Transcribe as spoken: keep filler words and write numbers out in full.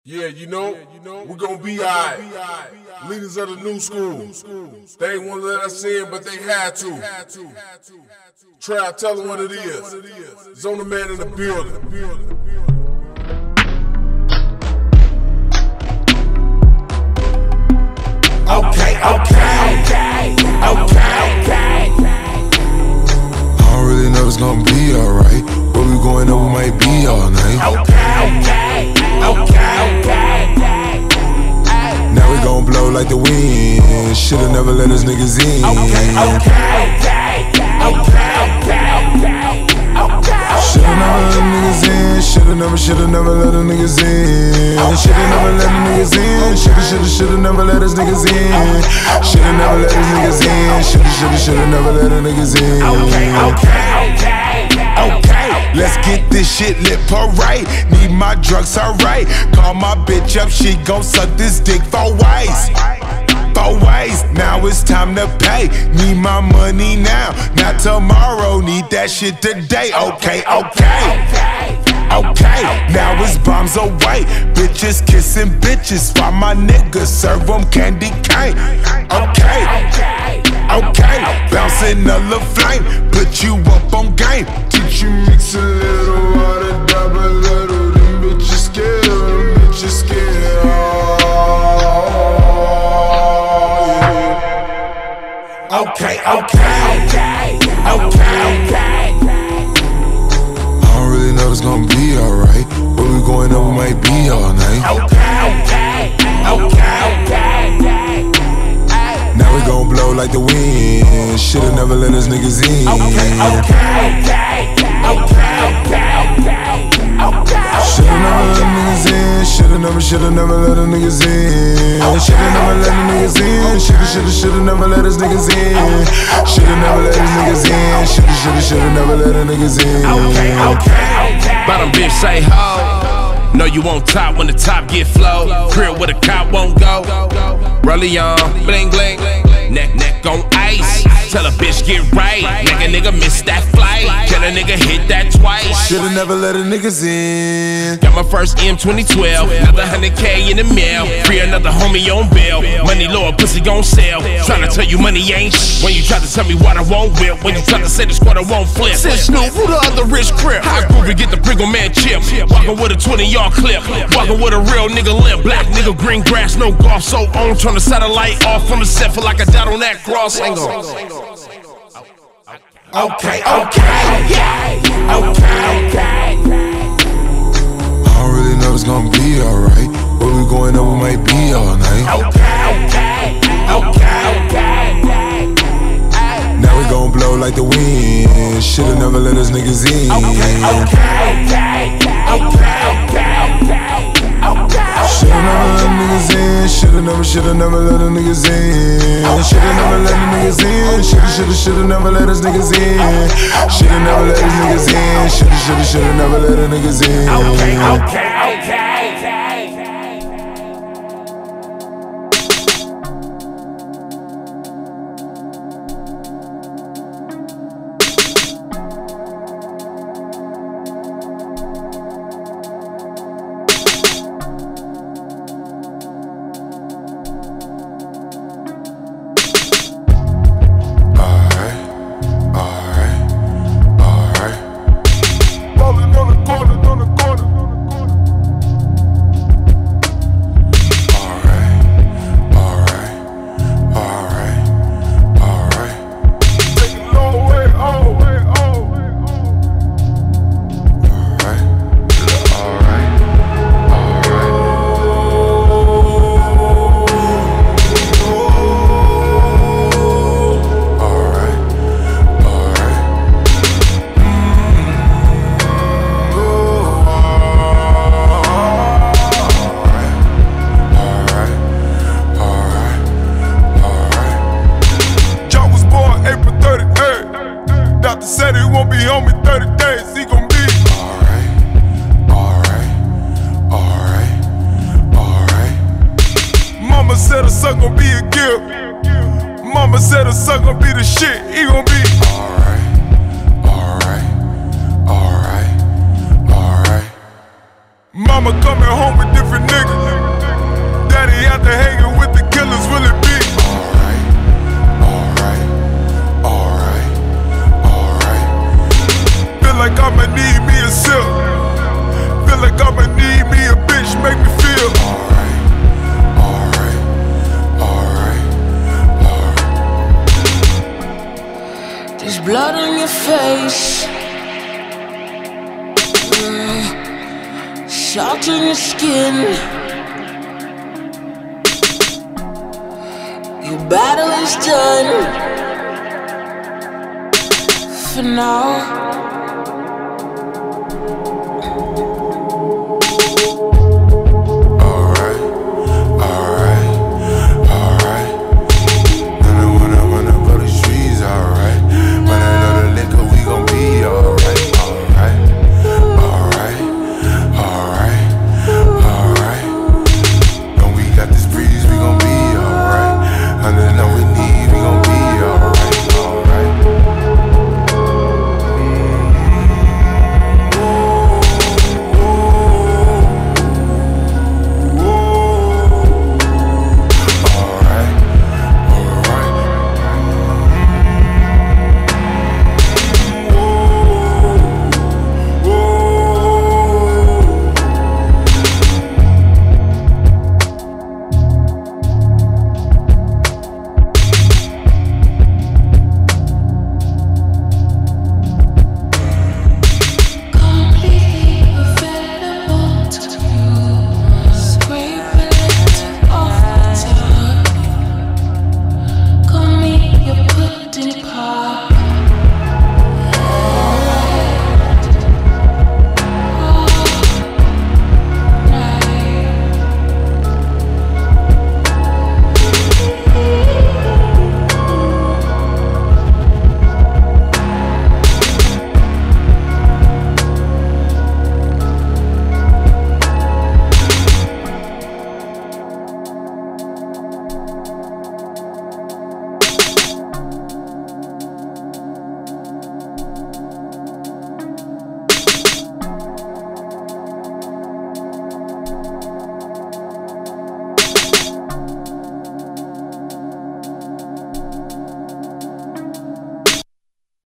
Yeah, you know, we're gonna be alright. Leaders of the new school. They ain't wanna let us in, but they had to. Try, tell them what it is. Zona Man in the building. Okay, okay, okay, okay, I don't really know it's gonna be alright, but we going over might be all night. okay, okay, okay, okay. Now we gon' blow like the wind. Shoulda never let us niggas in. Okay, okay, okay, okay, okay. Shoulda never let niggas in. Shoulda never, shoulda never let us niggas in. Shoulda never let the niggas in. Shoulda, shoulda, shoulda never let us niggas in. Shoulda never let us niggas in. Shoulda, shoulda, shoulda never let us niggas in. Okay, okay, okay, okay. Let's get this shit lit right. Need my drugs alright. Call my bitch up, she gon' suck this dick for ways. For ways, now it's time to pay. Need my money now, not tomorrow. Need that shit today. Okay, okay. Okay, now it's bombs away. Bitches kissing bitches. While my niggas serve them candy cane. Okay, okay. Bouncing a little flame. Put you up on game. Teach you mix a little water, dab a little. Them bitches scared, them bitches scared. Okay, okay, okay, okay. I don't really know it's gonna be alright, but we going over might be all night. Okay, okay, okay. Now we gon' blow like the wind. Shoulda never let us niggas in. Okay, okay, okay, Shoulda never let niggas in. Shoulda never, shoulda never let us niggas in. Shoulda never let the niggas in. Shoulda, shoulda, shoulda never let us niggas in. Shoulda never let us niggas in. Shoulda, shoulda, shoulda never let us niggas in. okay, okay. Bottom bitch say ho. Know you on top when the top get flow. Crib where the cop won't go. Rollie on, bling bling. Neck neck on ice. Tell a bitch get right. Make a nigga miss that flight. Can a nigga hit that twice? Shoulda never let a niggas in. Got my first M twenty twelve. Another hundred K in the mail. Free another homie on bail. Money low, pussy gon' sell. Tryna tell you money ain't sh. When you try to tell me what I won't whip. When you try to say the squad I won't flip. Said Snoop, who the other rich crip? High groovy, get the Pringle Man chip. Walking with a twenty yard clip. Walking with a real nigga limp. Black nigga, green grass, no golf. So on, turn the satellite off from the set. Feel like I died on that cross. Hang on. Okay, okay, yeah, okay, okay. I don't really know it's gonna be alright, but we going over might be all night. Okay, okay, okay. Now we gon' blow like the wind. Shoulda never let us niggas in. Okay, okay, Shoulda never let niggas in. Shoulda never, shoulda never let us niggas in. Shoulda never let the niggas in. Shoulda, shoulda, shoulda never let us niggas in. Shoulda never let us niggas in. Shoulda, shoulda, shoulda never let us niggas in. okay, okay, okay. Said he won't be on me thirty days, he gon' be alright, alright, alright, alright. Mama said her son gon' be a gift. Mama said her son gon' be the shit, he gon' be alright, alright, alright, alright. Mama coming home with different niggas. face, uh, salt on your skin. Your battle is done for now.